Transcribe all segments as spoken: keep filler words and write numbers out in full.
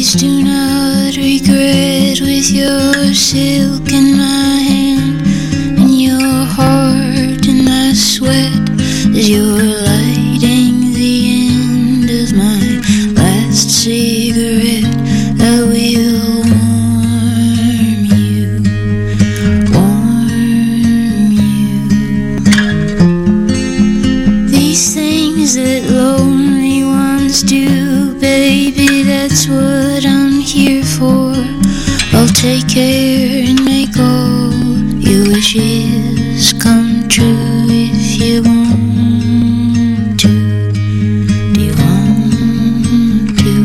Please do not regret with your silk in my hand and your heart in my sweat as you're lighting the end of my last cigarette. I will warm you, warm you. These things that lonely ones do, baby, that's what I'm here for. I'll take care and make all your wishes come true if you want to. Do you want to?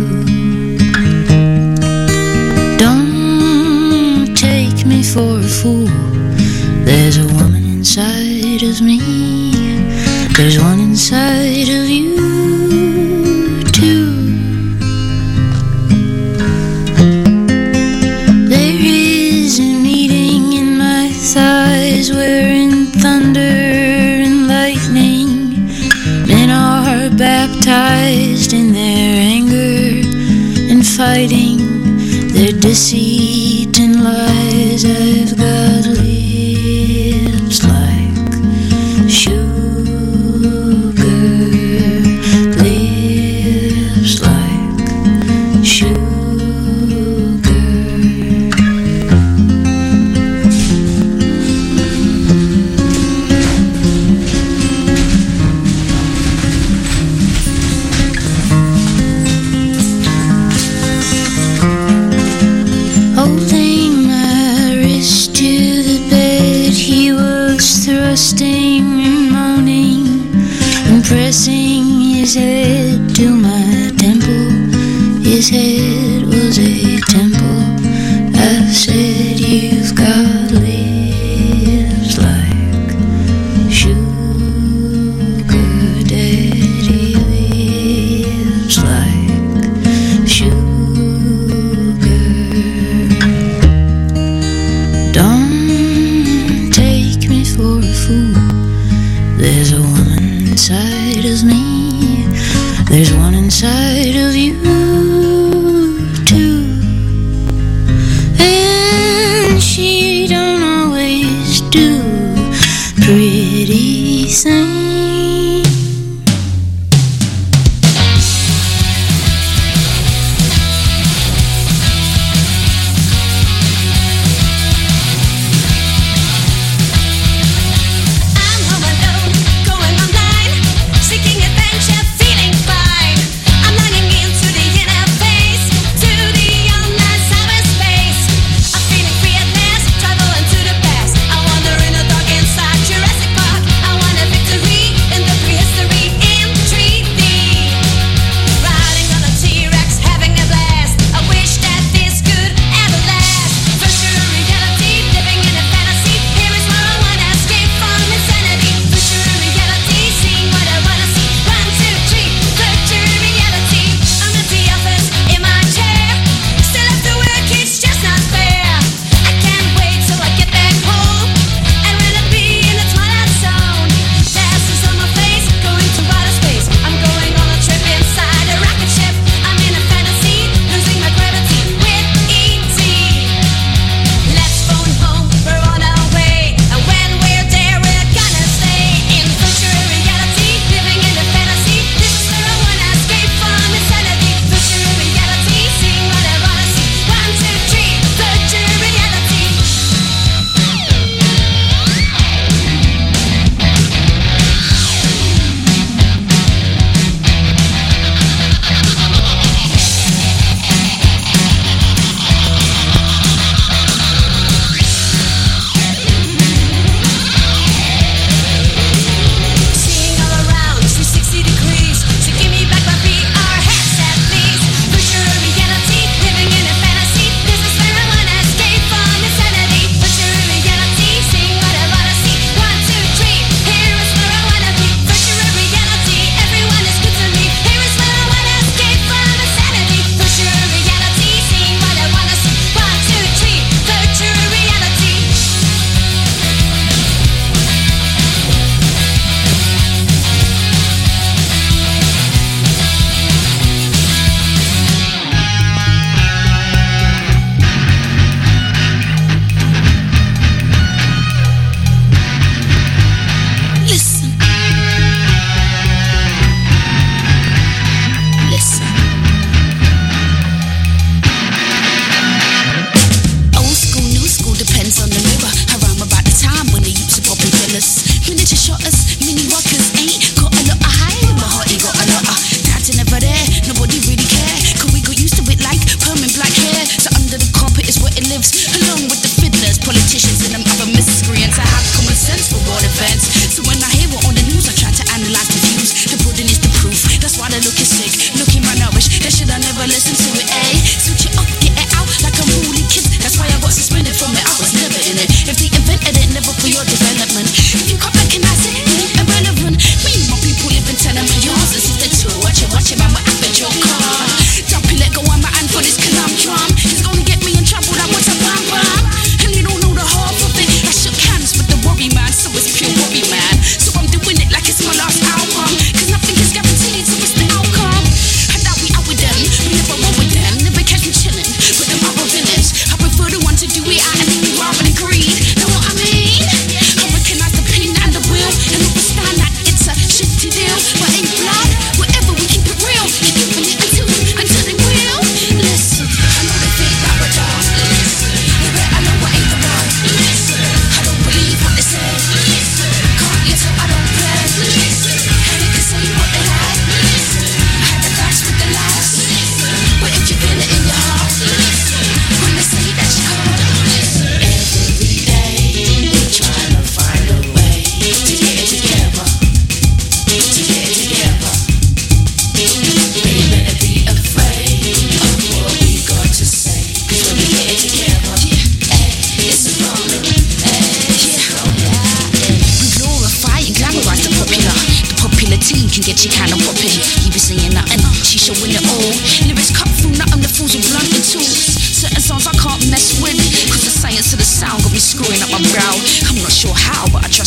Don't take me for a fool. There's a woman inside of me. There's one inside of you too. Thighs wherein thunder and lightning men are baptized in their anger and fighting their deceit and lies. I've got lips like sugar, lips like sugar. Holding my wrist to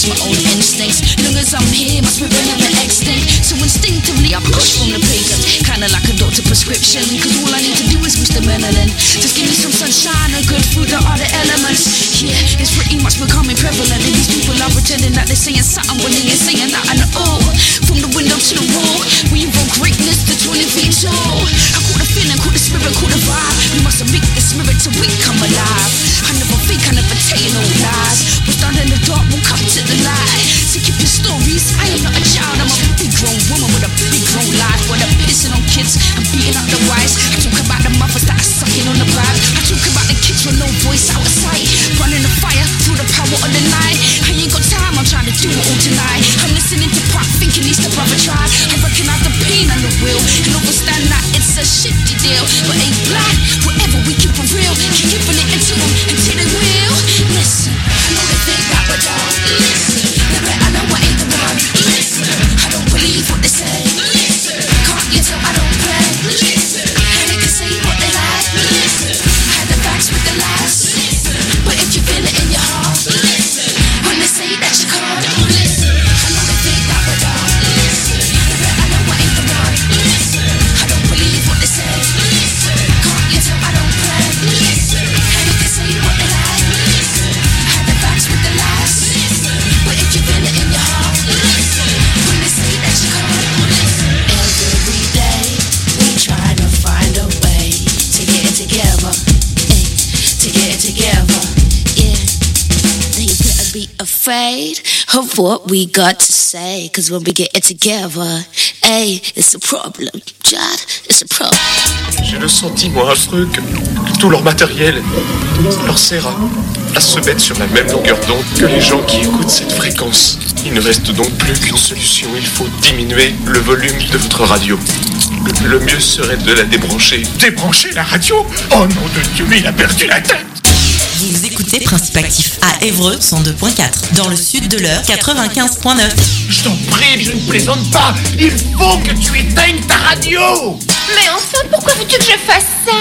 trust my own instincts. Long as I'm here, my spirit never extinct. So instinctively I push from the pavement, kinda like a doctor prescription. Cause all I need to do is boost the melanin. Just give me some sunshine and good food, that are the elements. Yeah, it's pretty much becoming prevalent. And these people are pretending that they're saying something when they ain't saying nothing at all. From the window to the wall, we invoke greatness to twenty feet tall. I caught the feeling, caught the spirit, caught the vibe. We must have the spirit to we come alive. I never think, I never tell you no lies. What's done in the dark will come to the light. So keep your stories, I am not a child. I'm a big grown woman with a big grown life. With a pissing on kids and beating up the wives. I talk about the mothers that are sucking on the bribe. I talk about the kids with no voice out of sight. Running the fire through the power of the night. I ain't got time, I'm trying to do it all tonight. I'm listening to Pop, thinking he's the brother tried. I recognize the pain and the will, and understand that it's a shitty deal. But ain't blind, whatever we keep it real. Keep giving it into them until they will. Listen, I know they think that we're dumb. Listen, they better know I ain't the one. Listen, I don't believe what they say. Listen, can't you tell I don't play? Listen, and they can say what they like. Listen, I had the facts with the lies. Listen, but if you feel it in your heart, listen, when they say that you can't, listen, I know they think that we're dumb. Listen, they better know I ain't the one. Listen, I don't believe what they say. Listen, can't you tell I don't play? Listen, and they can say what they like. Listen, I had the facts with the lies. Listen, but if you feel it in your heart, listen, when they say that you can't, listen. Every day we try to find a way to get it together, ay, to get it together, yeah. They better be afraid of what we got to say, cause when we get it together, hey, it's a problem, Jad, it's a problem. J'ai le sentiment affreux que, que tout leur matériel leur sert à, à se mettre sur la même longueur d'onde que les gens qui écoutent cette fréquence. Il ne reste donc plus qu'une solution, il faut diminuer le volume de votre radio. Le, le mieux serait de la débrancher. Débrancher la radio ? Oh nom de Dieu, mais il a perdu la tête ! Vous écoutez Principe Actif à Évreux cent deux virgule quatre, dans le sud de l'Eure quatre-vingt-quinze virgule neuf. Je t'en prie, je ne plaisante pas. Il faut que tu éteignes ta radio. Mais enfin, pourquoi veux-tu que je fasse ça ?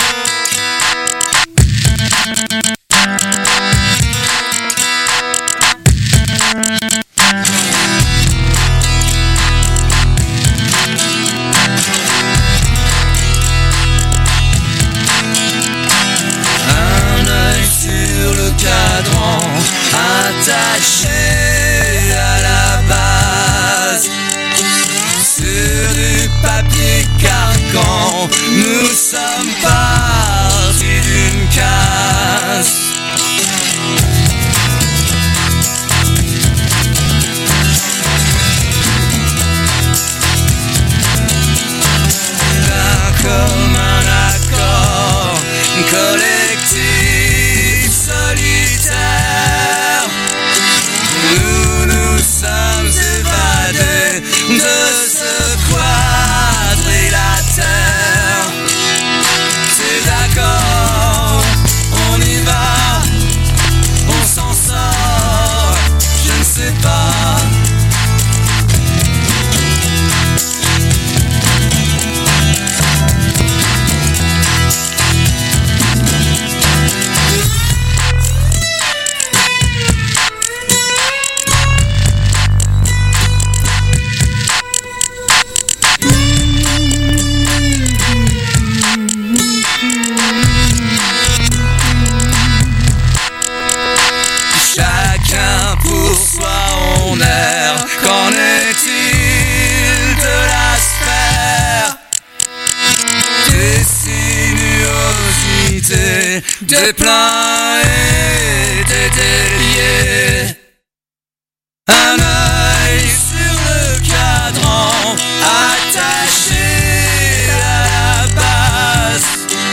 Cadran attaché à la base sur du papier carcan, nous sommes partis d'une casse. D'un commun accord collectif solitaire, nous nous sommes évadés de ce quadrilatère. C'est d'accord, on y va, on s'en sort, je ne sais pas. Qu'en est-il de la sphère des sinuosités, des pleins et des déliés? Un œil sur le cadran attaché à la base,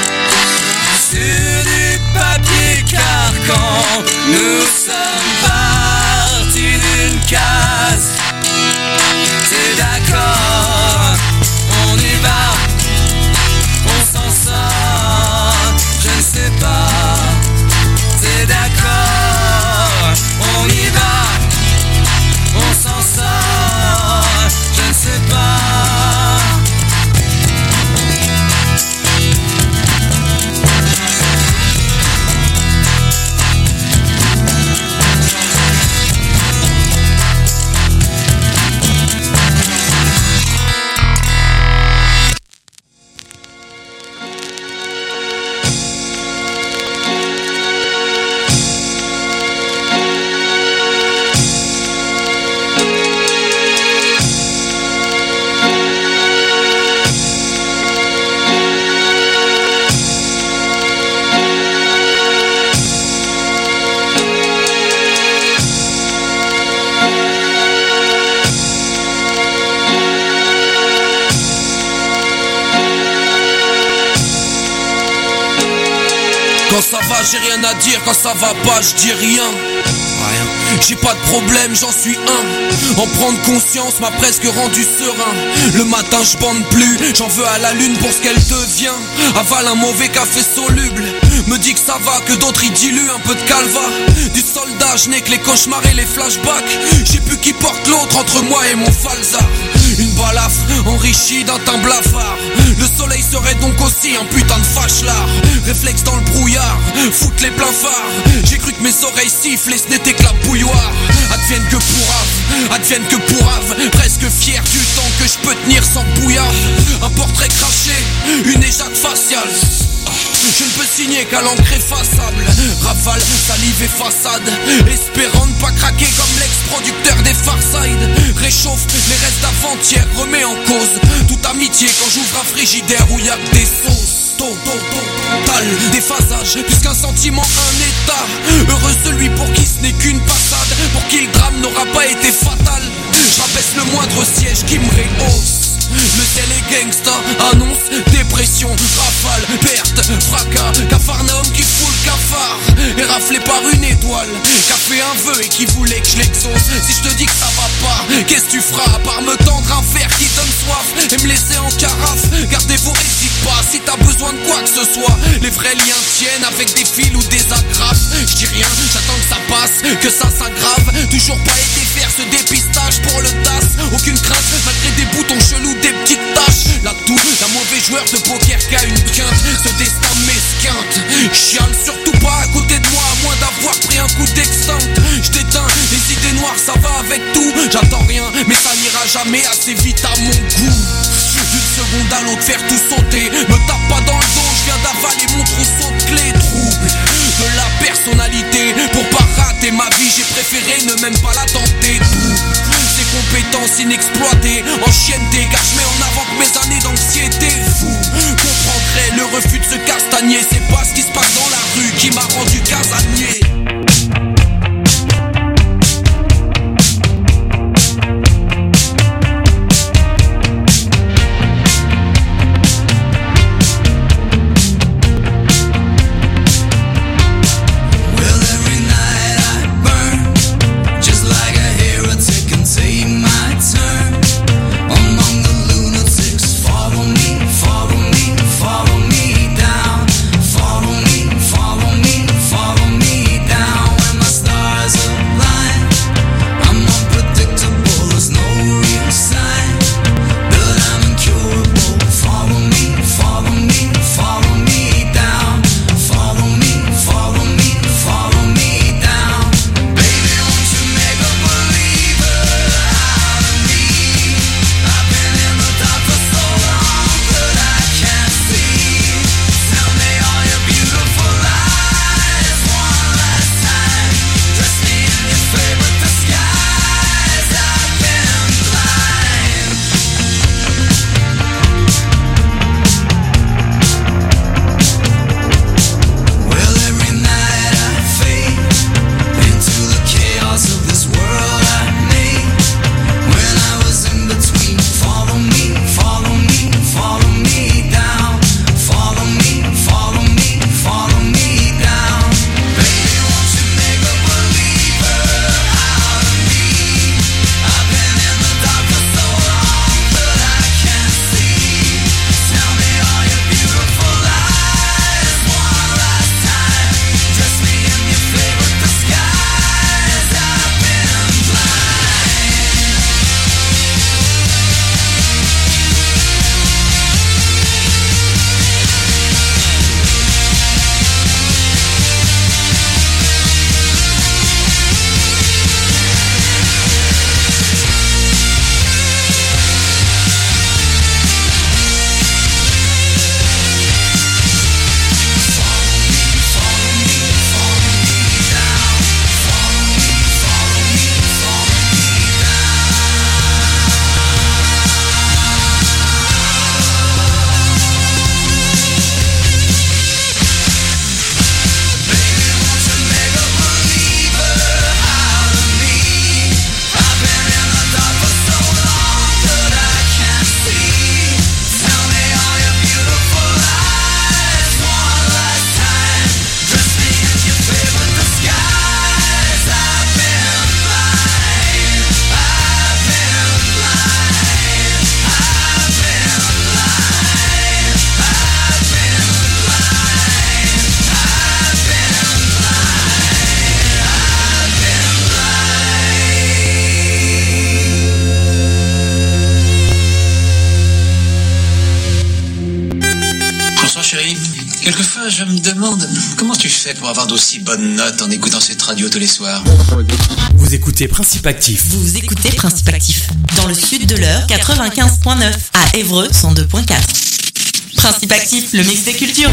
sur du papier carcan, nous sommes partis d'une case. C'est d'accord, on y va, on s'en sort, je ne sais pas. C'est d'accord, on y va, on s'en Quand ça va j'ai rien à dire, quand ça va pas je dis rien. J'ai pas de problème, j'en suis un. En prendre conscience m'a presque rendu serein. Le matin je bande plus, j'en veux à la lune pour ce qu'elle devient. Avale un mauvais café soluble, me dit que ça va, que d'autres y diluent un peu de calva. Du soldat, je n'ai que les cauchemars et les flashbacks. J'ai plus qui porte l'autre entre moi et mon falza. Une balafre enrichie d'un teint blafard. Le soleil serait donc aussi un putain de fâche-lard. Réflexe dans le brouillard, foutre les pleins phares. J'ai cru que mes oreilles sifflent et ce n'était que la bouilloire. Advienne que pourrave, advienne que pourrave. Presque fier du temps que je peux tenir sans bouillard. Un portrait craché, une éjac faciale. Je ne peux signer qu'à l'encre effaçable. Rafale, salive et façade, espérant ne pas craquer comme l'ex-producteur des Farside. Réchauffe les restes d'avant-hier, remet en cause toute amitié quand j'ouvre un frigidaire où y'a que des sauces. Total, déphasage, plus qu'un sentiment, un état. Heureux celui pour qui ce n'est qu'une passade, pour qui le drame n'aura pas été fatal. J'abaisse le moindre siège qui me rehausse. Le ciel est gangsta, annonce, dépression, rafale, perte, fracas, Capharnaüm qui fout le cafard, et raflé par une étoile, qui a fait un vœu et qui voulait que je l'exauce. Si je te dis que ça va pas, qu'est-ce que tu feras à part me tendre un verre qui donne soif et me laisser en carafe? Gardez vos hésite pas si t'as besoin de quoi que ce soit. Les vrais liens tiennent avec des fils ou des agrafes. Je dis rien, j'attends que ça passe, que ça s'aggrave. Toujours pas été faire ce dépistage pour le D A S. Aucune crainte malgré des boutons chelous, des petites taches. La toux, un mauvais joueur de poker qui a une quinte. Ce destin m'esquinte. Chiale surtout pas à côté de moi, à moins d'avoir pris un coup d'extinct. J't'éteins les idées noires, ça va avec tout. J'attends rien, mais ça n'ira jamais assez vite à mon goût. D'une seconde à l'autre faire tout sauter. Me tape pas dans le dos, je viens d'avaler mon trousseau de clés. Trouble de la personnalité. Pour pas rater ma vie, j'ai préféré ne même pas la tenter. Ces compétences inexploitées, enchaînées, car je mets en avant que mes années d'anxiété. Vous comprendrez le refus de ce castagnier. C'est pas ce qui se passe dans la rue qui m'a rendu casanier. Follow me, follow me je me demande, comment tu fais pour avoir d'aussi bonnes notes en écoutant cette radio tous les soirs? Vous écoutez Principe Actif. Vous écoutez Principe Actif. Dans le sud de l'heure, quatre-vingt-quinze virgule neuf. À Évreux, cent deux virgule quatre. Principe Actif, le mix des cultures.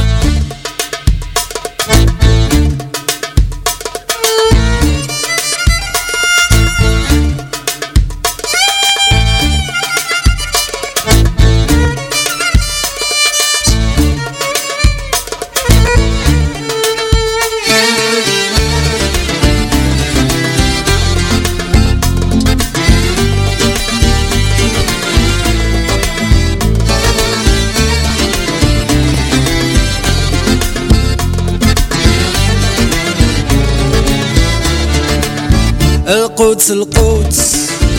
القدس القدس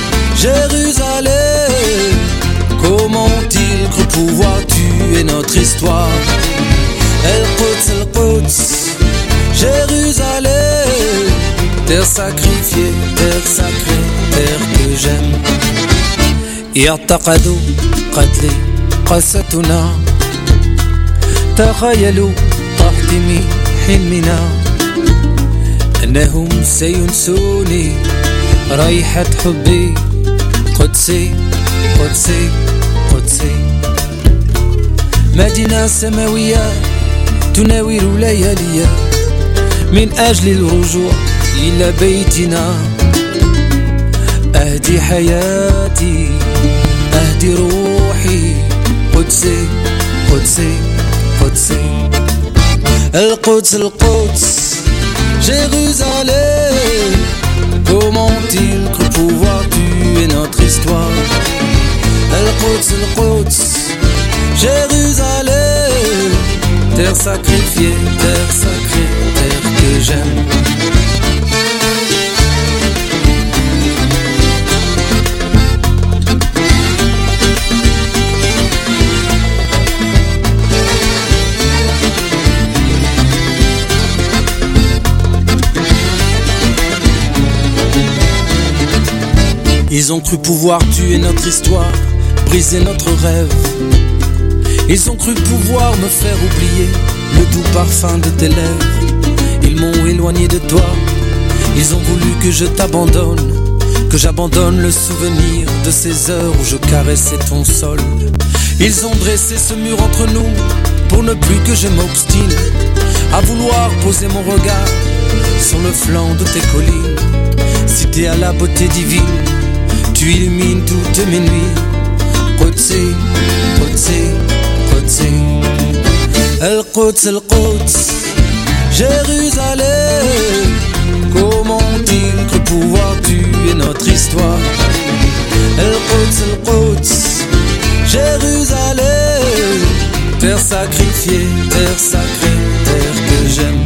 Jérusalem, comment ont-ils cru pouvoir tuer notre histoire? El-Quds, El-Quds, Jérusalem, terre sacrifiée, terre sacrée, terre que j'aime. يعتقدوا قتلي قصتنا تخيلوا تحطيم حلمنا أنهم سينسوني ريحة حبي قدسي قدسي قدسي مدينة سماوية تناور لياليا من أجل الرجوع إلى بيتنا أهدي حياتي أهدي روحي قدسي قدسي قدسي القدس القدس Jérusalem, comment ont-ils cru pouvoir tuer notre histoire? El-Quds, El-Quds, Jérusalem, terre sacrifiée, terre sacrée, terre que j'aime. Ils ont cru pouvoir tuer notre histoire, briser notre rêve. Ils ont cru pouvoir me faire oublier le doux parfum de tes lèvres. Ils m'ont éloigné de toi, ils ont voulu que je t'abandonne, que j'abandonne le souvenir de ces heures où je caressais ton sol. Ils ont dressé ce mur entre nous pour ne plus que je m'obstine à vouloir poser mon regard sur le flanc de tes collines. Cité à la beauté divine, tu illumines toutes mes nuits. Qudsi, Qudsi, Qudsi. El-Quds, El-Quds, Jérusalem, comment ont-ils cru pouvoir tuer notre histoire? El-Quds, El-Quds, Jérusalem, terre sacrifiée, terre sacrée, terre que j'aime.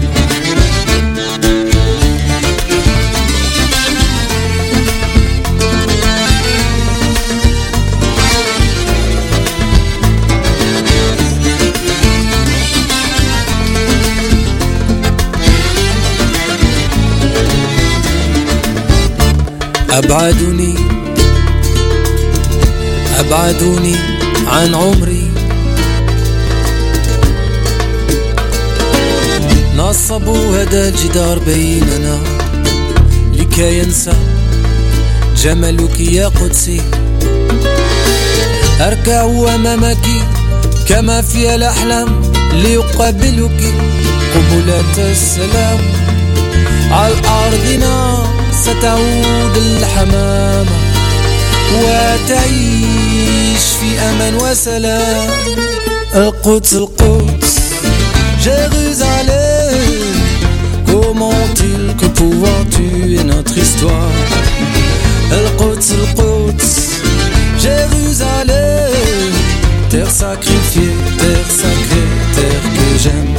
أبعدوني أبعدوني عن عمري نصبوا هذا الجدار بيننا لكي ينسى جمالك يا قدسي أركع أمامك كما في الأحلام ليقابلك قبلة السلام على أرضنا ستعود الحمامة وتعيش في أمان وسلام القدس القدس Jérusalem, comment ont-ils cru pouvoir tuer notre histoire? El-Quds, El-Quds, Jérusalem, terre sacrifiée, terre sacrée, terre que j'aime.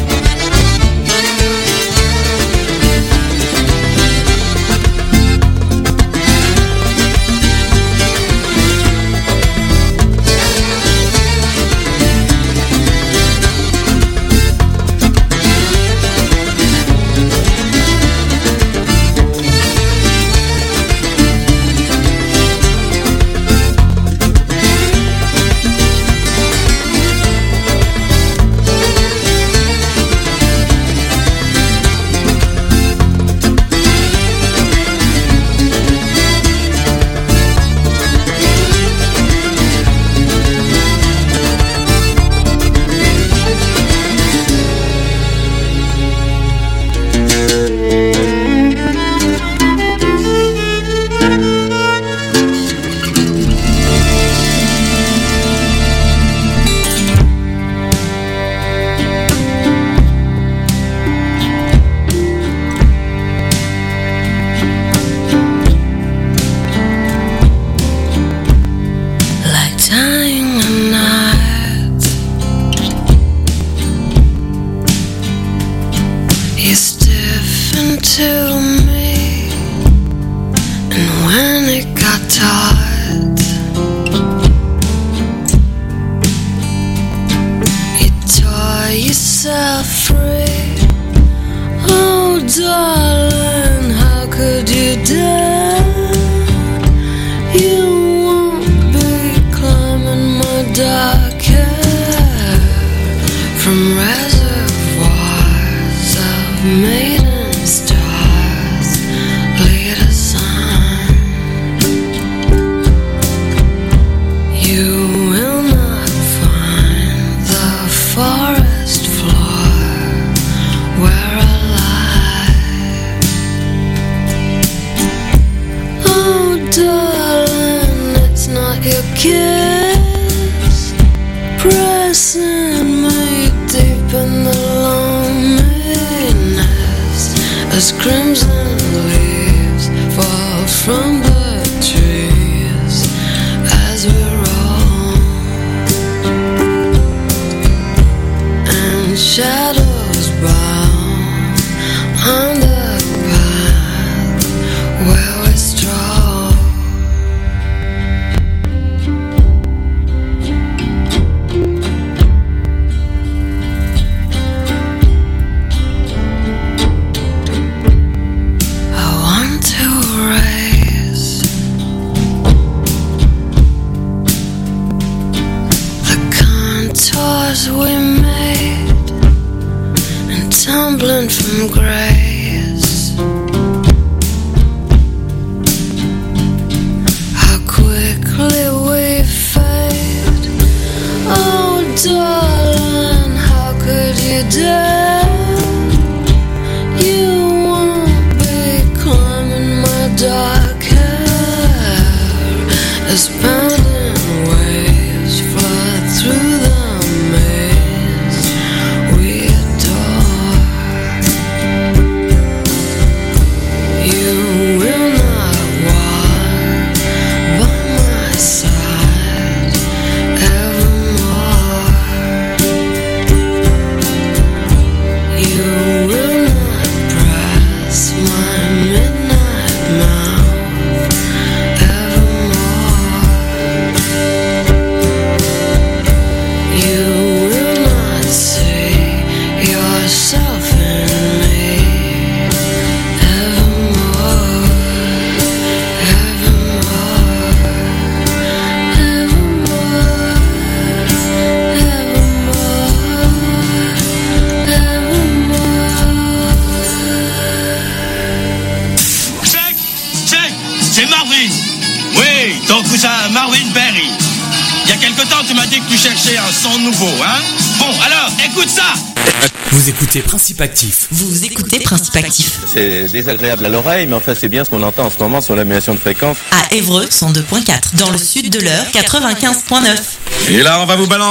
You stiffen to me, and when it got tight, you tore yourself free. Oh darling, how could you dare? You won't be climbing my dark hair from reservoirs of maiden stars. Lead us on. You will not find the forest floor where I lie. Oh darling, it's not your kiss pressing me deep in the loneliness as crimson leaves fall from the trees as we roll, and shadows bow on the path where we stroll. I want to erase the contours we made and tumbling from grace. How quickly we fade. Oh darling, how could you dare? You won't be climbing my dark hair as pounding waves flood through the maze we adore. You will not walk by my side evermore. You will not press my midnight mouth evermore. You will not see yourself in me evermore, evermore, evermore, evermore. Check, check, c'est Marvin. Oui, ton cousin Marvin Berry. Il y a quelque temps, tu m'as dit que tu cherchais un son nouveau, hein? Bon, alors, écoute ça. Vous écoutez Principe Actif. Vous écoutez Principe Actif. C'est désagréable à l'oreille, mais enfin c'est bien ce qu'on entend en ce moment sur l'annulation de fréquence. À Évreux, cent deux point quatre. Dans le sud de l'Eure, quatre-vingt-quinze point neuf. Et là, on va vous balancer